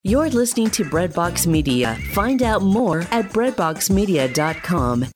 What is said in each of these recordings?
You're listening to Breadbox Media. Find out more at breadboxmedia.com.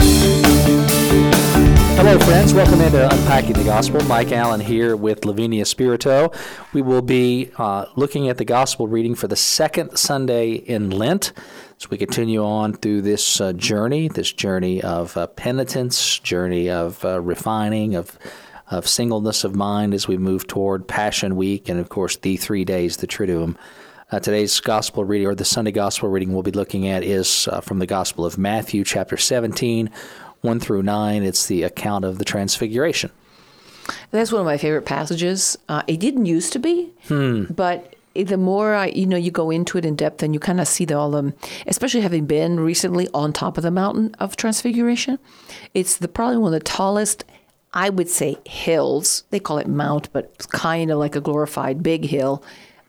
Hello, friends. Welcome into Unpacking the Gospel. Mike Allen here with Lavinia Spirito. We will be looking at the Gospel reading for the second Sunday in Lent. So we continue on through this journey of penitence, journey of refining, of singleness of mind as we move toward Passion Week, and of course the 3 days, the Triduum. Today's Gospel reading, or the Sunday Gospel reading we'll be looking at, is from the Gospel of Matthew, chapter 17, 1 through 9. It's the account of the Transfiguration. That's one of my favorite passages. It didn't used to be, but the more you go into it in depth, and you kind of see all them, especially having been recently on top of the mountain of Transfiguration. It's probably one of the tallest, I would say, hills. They call it mount, but it's kind of like a glorified big hill.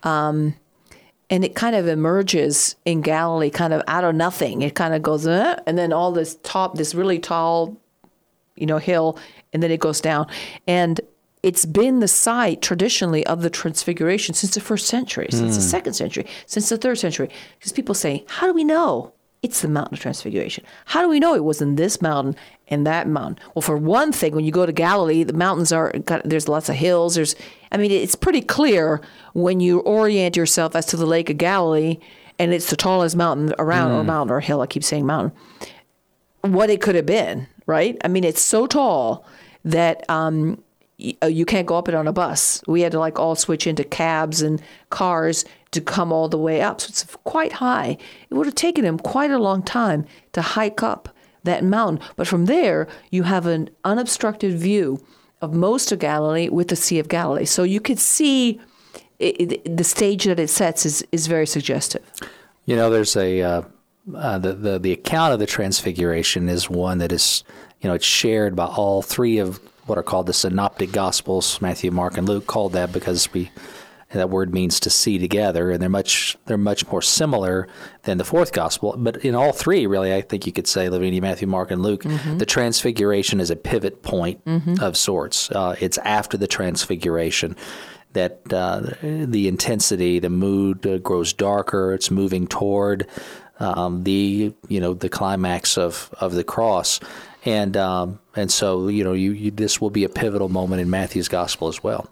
And it kind of emerges in Galilee, kind of out of nothing. It kind of goes, and then all this really tall, hill, and then it goes down. And it's been the site traditionally of the Transfiguration since the 1st century, since the 2nd century, since the 3rd century. Because people say, how do we know it's the Mountain of Transfiguration? How do we know it wasn't this mountain and that mountain? Well, for one thing, when you go to Galilee, the mountains there's lots of hills. It's pretty clear when you orient yourself as to the Lake of Galilee, and it's the tallest mountain around, or mountain or hill, I keep saying mountain, what it could have been, right? It's so tall that you can't go up it on a bus. We had to all switch into cabs and cars to come all the way up. So it's quite high. It would have taken him quite a long time to hike up that mountain. But from there, you have an unobstructed view of most of Galilee with the Sea of Galilee. So you could see the stage that it sets is very suggestive. There's the account of the Transfiguration is one that is, it's shared by all three of what are called the Synoptic Gospels, Matthew, Mark, and Luke, called that because that word means to see together, and they're much more similar than the fourth Gospel. But in all three, really, I think you could say, Lavinia, Matthew, Mark, and Luke, the Transfiguration is a pivot point of sorts. It's after the Transfiguration that the intensity, the mood grows darker. It's moving toward the climax of the cross. And so this will be a pivotal moment in Matthew's Gospel as well.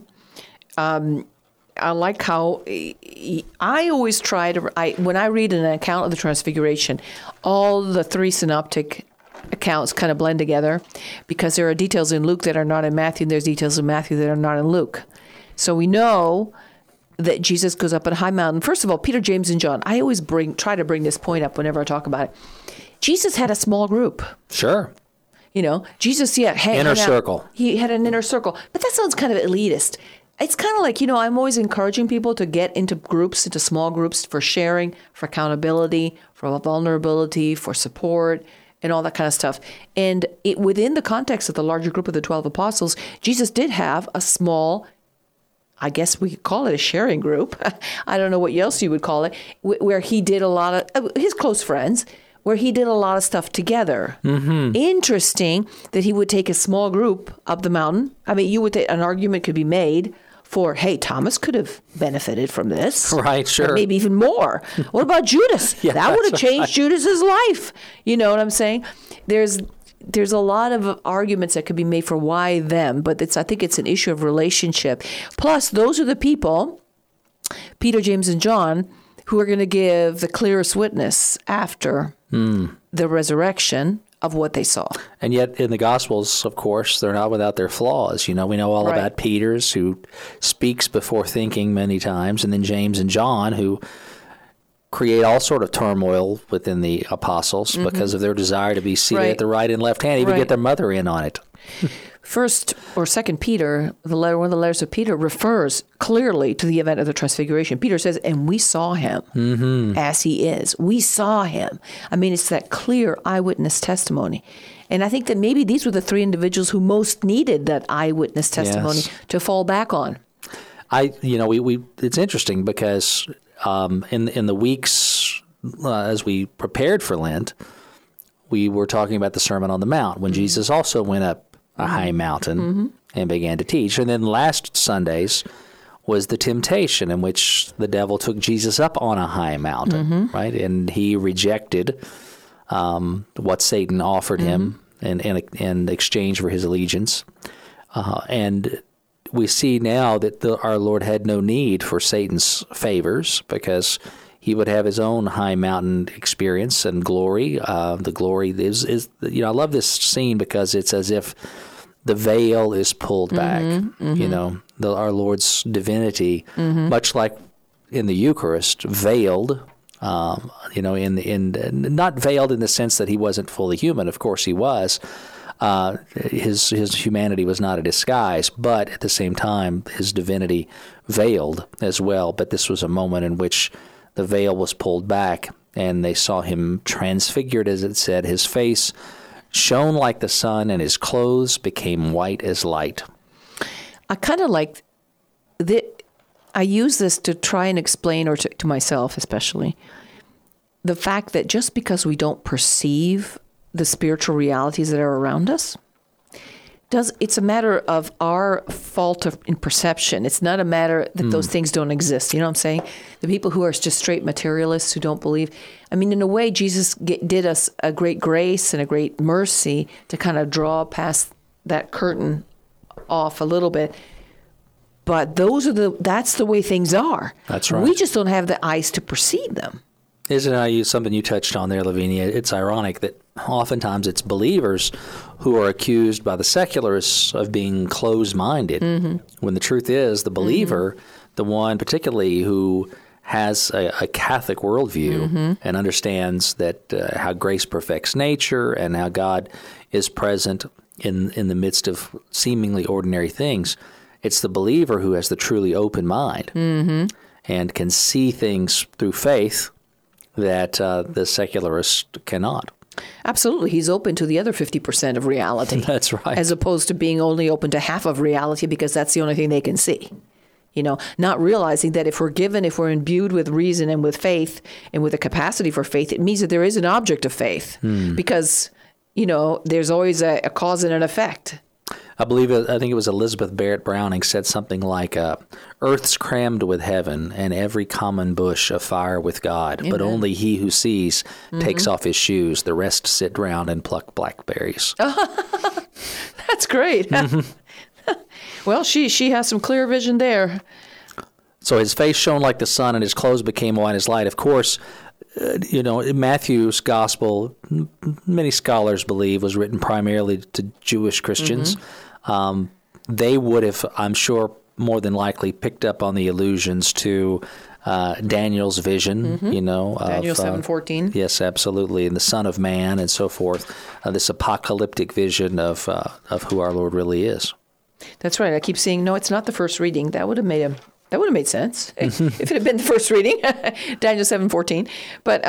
I like how I always try to, when I read an account of the Transfiguration, all the three synoptic accounts kind of blend together because there are details in Luke that are not in Matthew, and there's details in Matthew that are not in Luke. So we know that Jesus goes up on a high mountain. First of all, Peter, James, and John. I always try to bring this point up whenever I talk about it. Jesus had a small group. Sure. Jesus, inner circle. He had an inner circle. But that sounds kind of elitist. It's kind of like, I'm always encouraging people to get into groups, into small groups for sharing, for accountability, for vulnerability, for support, and all that kind of stuff. And within the context of the larger group of the 12 apostles, Jesus did have a small, I guess we could call it a sharing group. I don't know what else you would call it, where he did a lot of, his close friends, where he did a lot of stuff together. Interesting that he would take a small group up the mountain. An argument could be made for, hey, Thomas could have benefited from this. Right, sure. Maybe even more. What about Judas? That would have changed Judas's life. You know what I'm saying? There's a lot of arguments that could be made for why them, but I think it's an issue of relationship. Plus, those are the people, Peter, James, and John, who are going to give the clearest witness after the resurrection of what they saw. And yet in the Gospels, of course, they're not without their flaws. We know all about Peter's, who speaks before thinking many times, and then James and John, who create all sort of turmoil within the apostles because of their desire to be seated at the right and left hand, even get their mother in on it. First or Second Peter, one of the letters of Peter, refers clearly to the event of the Transfiguration. Peter says, and we saw him as he is. We saw him. It's that clear eyewitness testimony. And I think that maybe these were the three individuals who most needed that eyewitness testimony to fall back on. It's interesting because in the weeks as we prepared for Lent, we were talking about the Sermon on the Mount when Jesus also went up a high mountain and began to teach. And then last Sundays, was the temptation in which the devil took Jesus up on a high mountain, right? And he rejected what Satan offered him in exchange for his allegiance. And we see now that our Lord had no need for Satan's favors, because he would have his own high mountain experience and glory. The glory is I love this scene because it's as if the veil is pulled back. Our Lord's divinity, much like in the Eucharist, veiled. In not veiled in the sense that he wasn't fully human. Of course, he was. His humanity was not a disguise, but at the same time, his divinity veiled as well. But this was a moment in which the veil was pulled back, and they saw him transfigured, as it said. His face shone like the sun, and his clothes became white as light. I kind of like I use this to try and explain, or to myself especially, the fact that just because we don't perceive the spiritual realities that are around us, it's a matter of our fault in perception. It's not a matter that those things don't exist. You know what I'm saying? The people who are just straight materialists who don't believe. I mean, in a way, Jesus did us a great grace and a great mercy to kind of draw past that curtain off a little bit. But that's the way things are. That's right. We just don't have the eyes to perceive them. Isn't it something you touched on there, Lavinia? It's ironic that oftentimes it's believers who are accused by the secularists of being closed-minded, when the truth is the believer, the one particularly who has a Catholic worldview and understands that how grace perfects nature and how God is present in the midst of seemingly ordinary things. It's the believer who has the truly open mind and can see things through faith that the secularist cannot. Absolutely. He's open to the other 50% of reality. That's right. As opposed to being only open to half of reality because that's the only thing they can see. Not realizing that if we're imbued with reason and with faith and with a capacity for faith, it means that there is an object of faith because, there's always a cause and an effect. I think it was Elizabeth Barrett Browning said something like, "Earth's crammed with heaven, and every common bush afire with God. Amen. But only he who sees takes off his shoes. The rest sit round and pluck blackberries." That's great. Well, she has some clear vision there. So his face shone like the sun, and his clothes became white as light. Of course, Matthew's gospel, many scholars believe, was written primarily to Jewish Christians. They would have, I'm sure, more than likely picked up on the allusions to Daniel's vision, Daniel 7:14. Yes, absolutely, and the Son of Man and so forth. This apocalyptic vision of who our Lord really is. That's right. I keep saying, no, it's not the first reading. That would have made sense if it had been the first reading, Daniel 7:14. But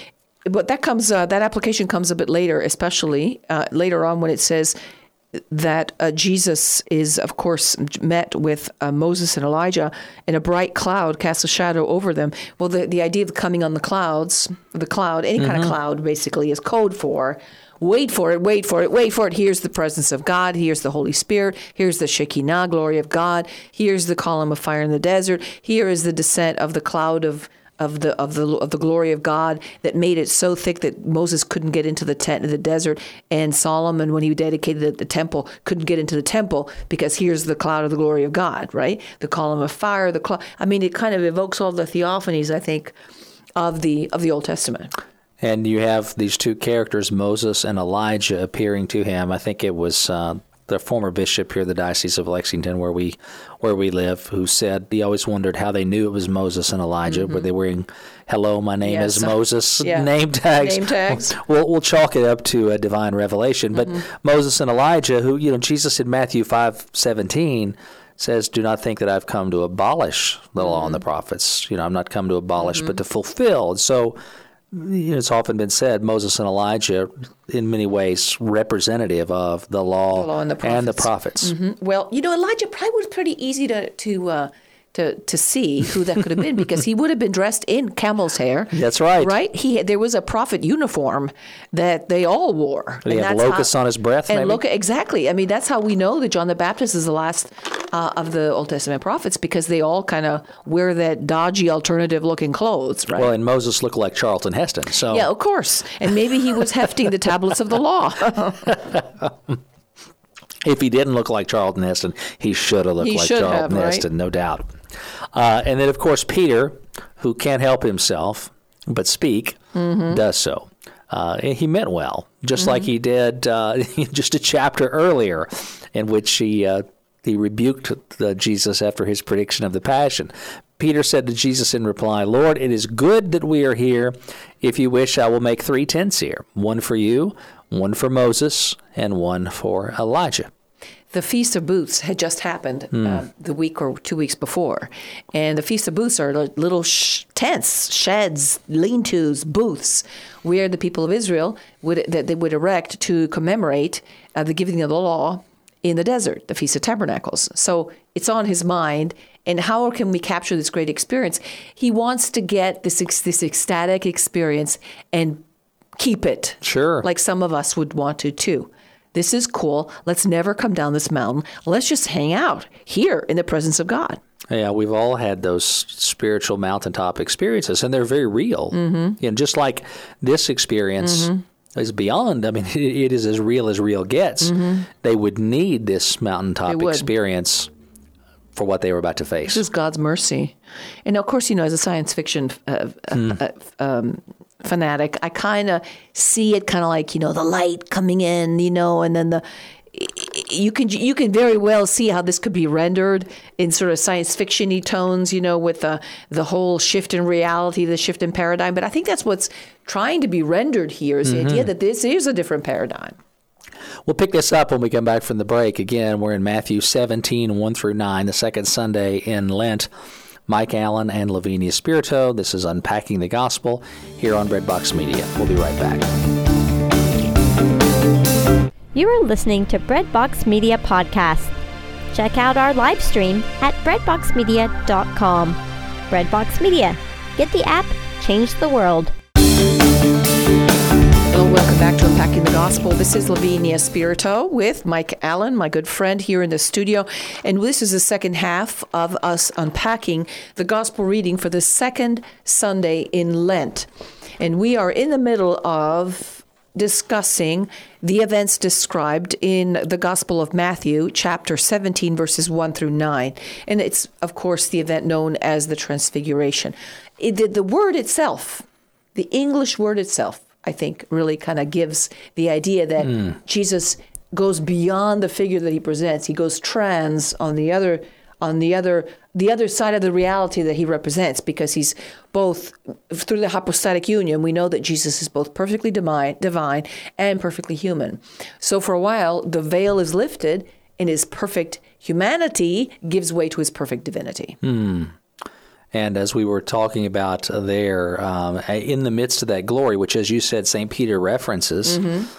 that application comes a bit later, especially later on when it says that Jesus is, of course, met with Moses and Elijah, and a bright cloud casts a shadow over them. Well, the idea of coming on the cloud, any kind of cloud, basically, is code for wait for it, wait for it, wait for it. Here's the presence of God. Here's the Holy Spirit. Here's the Shekinah glory of God. Here's the column of fire in the desert. Here is the descent of the cloud of the glory of God that made it so thick that Moses couldn't get into the tent in the desert, and Solomon, when he dedicated the temple, couldn't get into the temple because here's the cloud of the glory of God, right? The column of fire, the cloud. I mean, it kind of evokes all the theophanies, I think, of the Old Testament. And you have these two characters, Moses and Elijah, appearing to him. I think it was the former bishop here, the Diocese of Lexington, where we live, who said he always wondered how they knew it was Moses and Elijah. Were they wearing "Hello, my name is Moses" name tags? Name tags. We'll chalk it up to a divine revelation. But Moses and Elijah, who Jesus in Matthew 5:17 says, "Do not think that I've come to abolish the law and the prophets. I'm not come to abolish, but to fulfill." So. It's often been said Moses and Elijah, in many ways, representative of the law and the prophets. Well, Elijah probably was pretty easy to see who that could have been because he would have been dressed in camel's hair. That's right. Right? There was a prophet uniform that they all wore. He had locusts on his breath, maybe? Exactly. I mean, that's how we know that John the Baptist is the last of the Old Testament prophets because they all kind of wear that dodgy alternative-looking clothes, right? Well, and Moses looked like Charlton Heston. So yeah, of course. And maybe he was hefting the tablets of the law. If he didn't look like Charlton Heston, he should have looked like Charlton Heston, no doubt. And then, of course, Peter, who can't help himself but speak, does so. And he meant well, just like he did just a chapter earlier, in which he rebuked Jesus after his prediction of the Passion. Peter said to Jesus in reply, "Lord, it is good that we are here. If you wish, I will make 3 tents here, one for you, one for Moses, and one for Elijah." The Feast of Booths had just happened the week or 2 weeks before. And the Feast of Booths are little tents, sheds, lean-tos, booths, where the people of Israel they would erect to commemorate the giving of the law in the desert, the Feast of Tabernacles. So it's on his mind. And how can we capture this great experience? He wants to get this ecstatic experience and keep it. Sure. Like some of us would want to too. This is cool. Let's never come down this mountain. Let's just hang out here in the presence of God. Yeah, we've all had those spiritual mountaintop experiences, and they're very real. And just like this experience is beyond, I mean, it is as real gets. They would need this mountaintop experience for what they were about to face. This is God's mercy. And of course, as a science fiction fanatic, I kind of see it kind of like, the light coming in, and then you can very well see how this could be rendered in sort of science fiction-y tones, with the whole shift in reality, the shift in paradigm. But I think that's what's trying to be rendered here is the idea that this is a different paradigm. We'll pick this up when we come back from the break. Again, we're in Matthew 17, 1 through 9, the second Sunday in Lent. Mike Allen and Lavinia Spirito. This is Unpacking the Gospel here on Breadbox Media. We'll be right back. You are listening to Breadbox Media Podcast. Check out our live stream at breadboxmedia.com. Breadbox Media. Get the app, change the world. Hello, welcome back to Unpacking the Gospel. This is Lavinia Spirito with Mike Allen, my good friend here in the studio. And this is the second half of us unpacking the Gospel reading for the second Sunday in Lent. And we are in the middle of discussing the events described in the Gospel of Matthew, chapter 17, verses 1 through 9. And it's, of course, the event known as the Transfiguration. The word itself, the English word itself, I think really kind of gives the idea that Jesus goes beyond the figure that he presents. He goes trans on the other side of the reality that he represents, because he's both, through the hypostatic union, we know that Jesus is both perfectly divine and perfectly human. So for a while, the veil is lifted and his perfect humanity gives way to his perfect divinity. And as we were talking about there, in the midst of that glory, which, as you said, St. Peter references,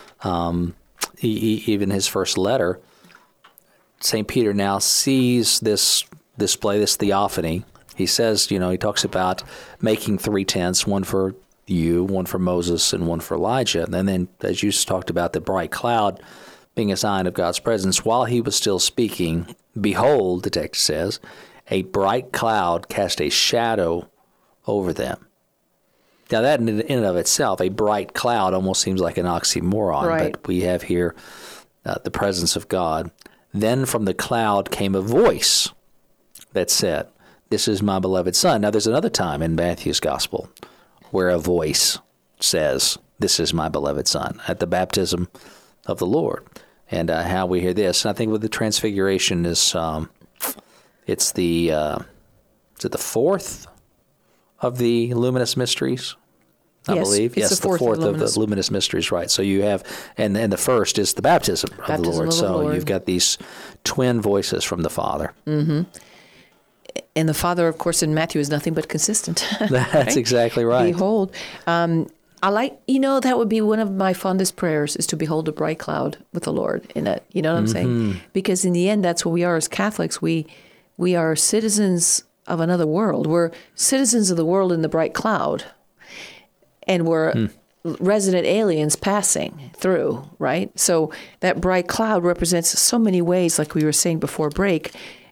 even his first letter, St. Peter now sees this display, this theophany. He says, he talks about making 3 tents, one for you, one for Moses, and one for Elijah. And then, as you talked about, the bright cloud being a sign of God's presence, while he was still speaking, behold, the text says, a bright cloud cast a shadow over them. Now, that in and of itself, a bright cloud almost seems like an oxymoron, right. But we have here the presence of God. Then from the cloud came a voice that said, "This is my beloved Son." Now, there's another time in Matthew's Gospel where a voice says, "This is my beloved Son," at the baptism of the Lord. And how we hear this, and I think with the Transfiguration is... It's is it the fourth of the luminous mysteries? I believe. It's the fourth of the luminous mysteries, right. So you have, and the first is the baptism of the Lord. So you've got these twin voices from the Father. Mm-hmm. And the Father, of course, in Matthew is nothing but consistent. That's right? Exactly right. Behold. I like, that would be one of my fondest prayers, is to behold a bright cloud with the Lord in it. You know what I'm saying? Because in the end, that's what we are as Catholics. We are citizens of another world. We're citizens of the world in the bright cloud. And we're resident aliens passing through, right? So that bright cloud represents so many ways, like we were saying before break,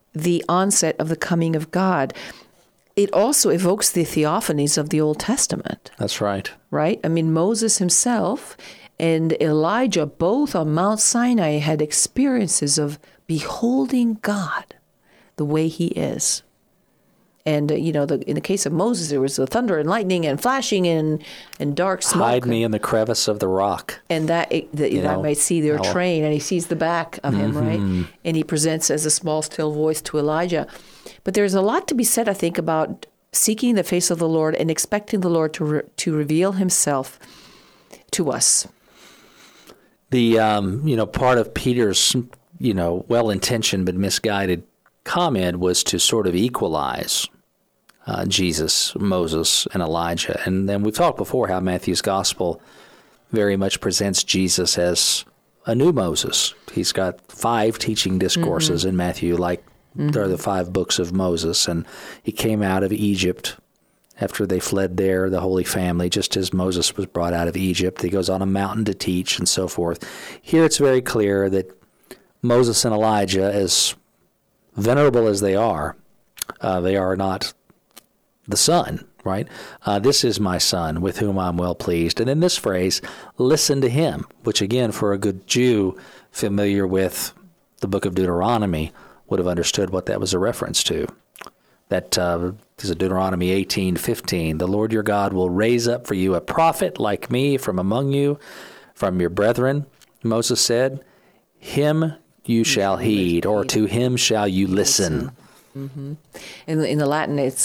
the onset of the coming of God. It also evokes the theophanies of the Old Testament. That's right. Right? I mean, Moses himself and Elijah, both on Mount Sinai, had experiences of beholding God the way he is. And, in the case of Moses, there was the thunder and lightning and flashing and dark smoke. Hide me in the crevice of the rock. And that I might see their train, and he sees the back of him, right? And he presents as a small, still voice to Elijah. But there's a lot to be said, I think, about seeking the face of the Lord and expecting the Lord to reveal himself to us. The, part of Peter's, well-intentioned but misguided comment was to sort of equalize Jesus, Moses, and Elijah. And then we've talked before how Matthew's gospel very much presents Jesus as a new Moses. He's got 5 teaching discourses in Matthew, like there are the 5 books of Moses. And he came out of Egypt after they fled there, the Holy Family, just as Moses was brought out of Egypt. He goes on a mountain to teach and so forth. Here it's very clear that Moses and Elijah, as venerable as they are not the Son, right? This is my Son, with whom I'm well pleased. And then this phrase, listen to him, which again, for a good Jew familiar with the book of Deuteronomy, would have understood what that was a reference to. That is Deuteronomy 18:15. The Lord your God will raise up for you a prophet like me from among you, from your brethren, Moses said. Him you shall heed, or to him shall you listen. Mm-hmm. In the Latin, it's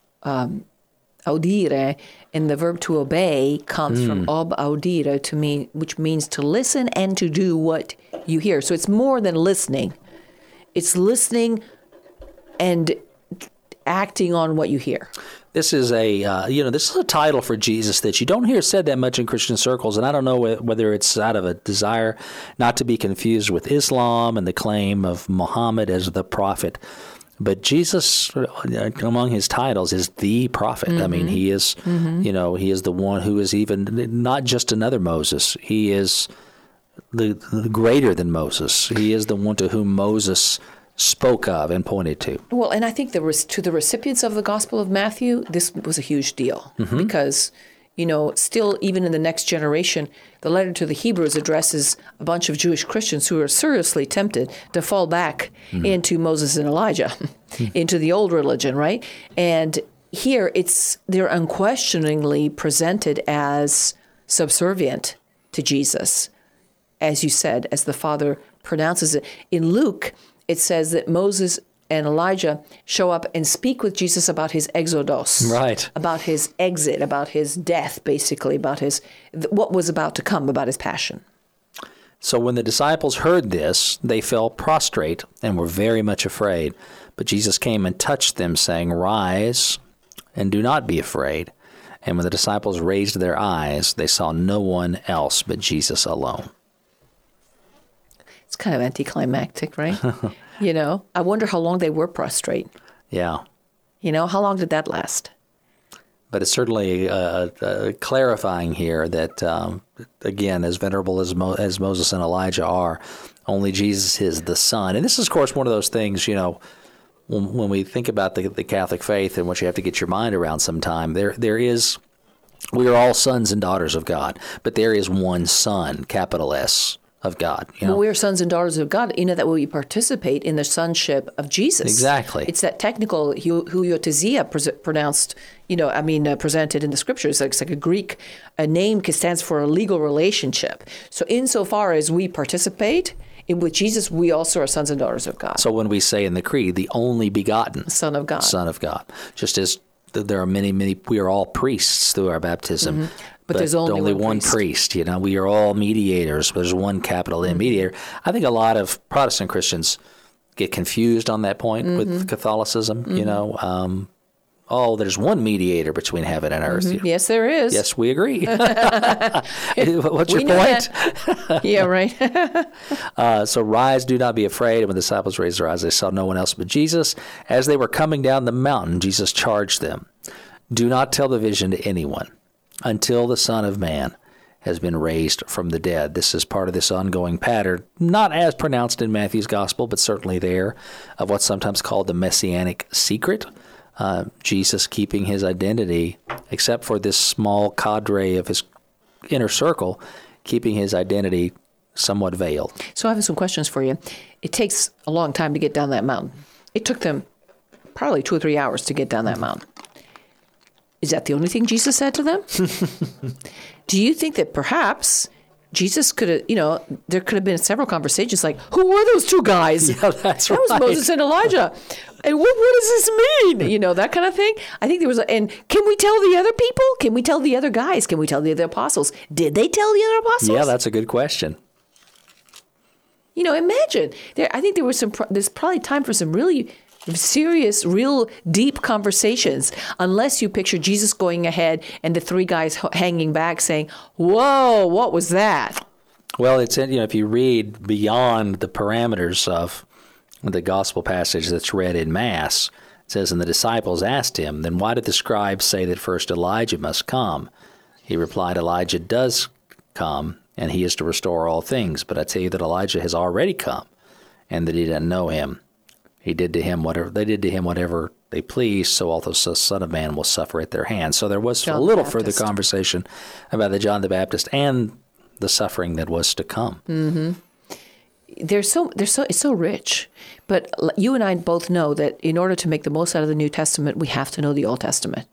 audire, and the verb to obey comes from ob audire, which means to listen and to do what you hear. So it's more than listening. It's listening and acting on what you hear. This is this is a title for Jesus that you don't hear said that much in Christian circles, and I don't know whether it's out of a desire not to be confused with Islam and the claim of Muhammad as the prophet. But Jesus, among his titles, is the prophet. I mean, he is, he is the one who is even not just another Moses. He is the greater than Moses. He is the one to whom Moses spoke of and pointed to. Well, and I think to the recipients of the Gospel of Matthew, this was a huge deal because, still even in the next generation, the letter to the Hebrews addresses a bunch of Jewish Christians who are seriously tempted to fall back into Moses and Elijah, into the old religion, right? And here they're unquestioningly presented as subservient to Jesus, as you said, as the Father pronounces it. In Luke, it says that Moses and Elijah show up and speak with Jesus about his exodos, right? About his exit, about his death, basically, about what was about to come, about his passion. So when the disciples heard this, they fell prostrate and were very much afraid. But Jesus came and touched them, saying, "Rise and do not be afraid." And when the disciples raised their eyes, they saw no one else but Jesus alone. It's kind of anticlimactic, right? I wonder how long they were prostrate. Yeah. How long did that last? But it's certainly clarifying here that, again, as venerable as Moses and Elijah are, only Jesus is the Son. And this is, of course, one of those things, when we think about the Catholic faith and what you have to get your mind around sometime, we are all sons and daughters of God, but there is one Son, capital S, of God. Well, we are sons and daughters of God, that we participate in the sonship of Jesus. Exactly. It's that technical huiothesia pronounced, presented in the scriptures. It's like a Greek name stands for a legal relationship. So insofar as we participate with Jesus, we also are sons and daughters of God. So when we say in the creed, the only begotten Son of God. Son of God. Just as there are many, we are all priests through our baptism. But there's only one priest. We are all mediators. There's one capital M mediator. I think a lot of Protestant Christians get confused on that point with Catholicism. There's one mediator between heaven and earth. Yes, there is. Yes, we agree. What's your point? Yeah, right. So rise, do not be afraid. And when the disciples raised their eyes, they saw no one else but Jesus. As they were coming down the mountain, Jesus charged them, "Do not tell the vision to anyone, until the Son of Man has been raised from the dead. This is part of this ongoing pattern, not as pronounced in Matthew's gospel, but certainly there, of what's sometimes called the messianic secret. Jesus keeping his identity, except for this small cadre of his inner circle, keeping his identity somewhat veiled. So I have some questions for you. It takes a long time to get down that mountain. It took them probably 2 or 3 hours to get down that mountain. Is that the only thing Jesus said to them? Do you think that perhaps Jesus could have, there could have been several conversations like, who were those 2 guys? Yeah, that's right. That was Moses and Elijah. And what does this mean? That kind of thing. I think there was, and can we tell the other people? Can we tell the other guys? Can we tell the other apostles? Did they tell the other apostles? Yeah, that's a good question. Imagine. I think there's probably time for some really serious, real deep conversations, unless you picture Jesus going ahead and the 3 guys hanging back saying, whoa, what was that? Well, it's if you read beyond the parameters of the gospel passage that's read in Mass, it says, and the disciples asked him, then why did the scribes say that first Elijah must come? He replied, Elijah does come, and he is to restore all things. But I tell you that Elijah has already come, and that he didn't know him. They did to him whatever they pleased, so also the Son of Man will suffer at their hands. So there was a little further conversation about the John the Baptist and the suffering that was to come. Mm-hmm. It's so rich. But you and I both know that in order to make the most out of the New Testament, we have to know the Old Testament.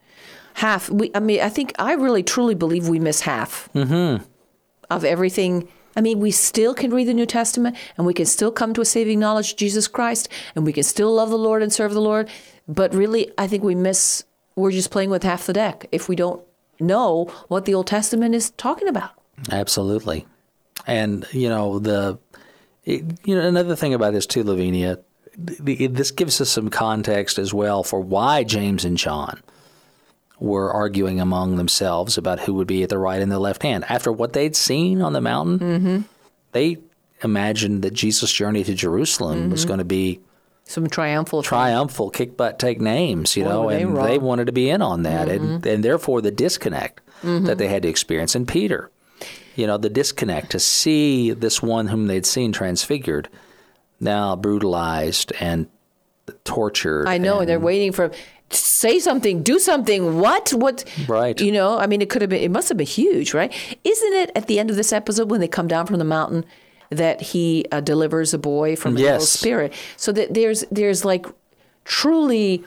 I really truly believe we miss half of everything. We still can read the New Testament, and we can still come to a saving knowledge of Jesus Christ, and we can still love the Lord and serve the Lord. But really, I think we're just playing with half the deck if we don't know what the Old Testament is talking about. Absolutely. And, another thing about this too, Lavinia, this gives us some context as well for why James and John were arguing among themselves about who would be at the right and the left hand. After what they'd seen on the mountain, they imagined that Jesus' journey to Jerusalem was going to be some triumphal, kick butt, take names, and they wanted to be in on that, and therefore the disconnect that they had to experience. And Peter, the disconnect to see this one whom they'd seen transfigured, now brutalized and tortured. I know, and they're waiting for say something, do something. What? Right. It must have been huge, right? Isn't it at the end of this episode when they come down from the mountain that he delivers a boy from the Holy Spirit? So that there's like truly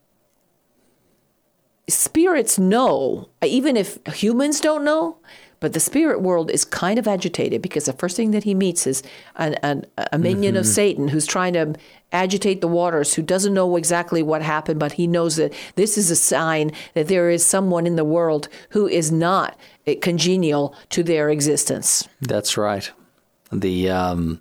spirits know, even if humans don't know. But the spirit world is kind of agitated because the first thing that he meets is a minion of Satan who's trying to agitate the waters, who doesn't know exactly what happened, but he knows that this is a sign that there is someone in the world who is not congenial to their existence. That's right. As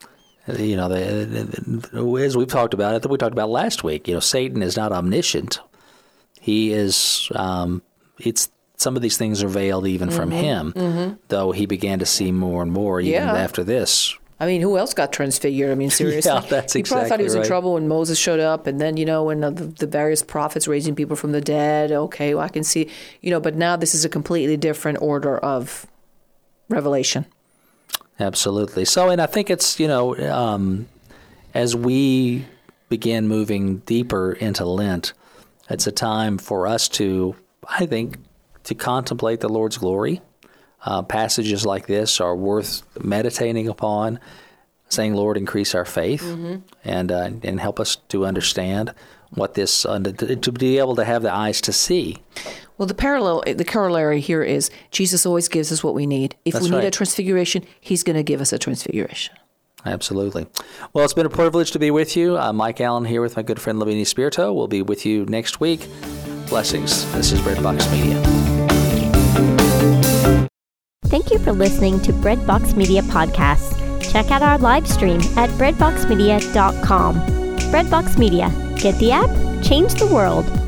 we've talked about it, that we talked about last week, Satan is not omniscient. He is, some of these things are veiled even from him, though he began to see more and more even after this. Who else got transfigured? Seriously. Yeah, that's he probably thought he was right. in trouble when Moses showed up, and then, when the various prophets raising people from the dead, okay, well, I can see, but now this is a completely different order of revelation. Absolutely. So, and I think it's, as we begin moving deeper into Lent, it's a time for us to contemplate the Lord's glory. Passages like this are worth meditating upon, saying, Lord, increase our faith and help us to understand what this, to be able to have the eyes to see. Well, the corollary here is Jesus always gives us what we need. If we need a transfiguration, he's going to give us a transfiguration. Absolutely. Well, it's been a privilege to be with you. I'm Mike Allen here with my good friend Lavinia Spirito. We'll be with you next week. Blessings. This is Breadbox Media. Thank you for listening to Breadbox Media Podcasts. Check out our live stream at breadboxmedia.com. Breadbox Media. Get the app, change the world.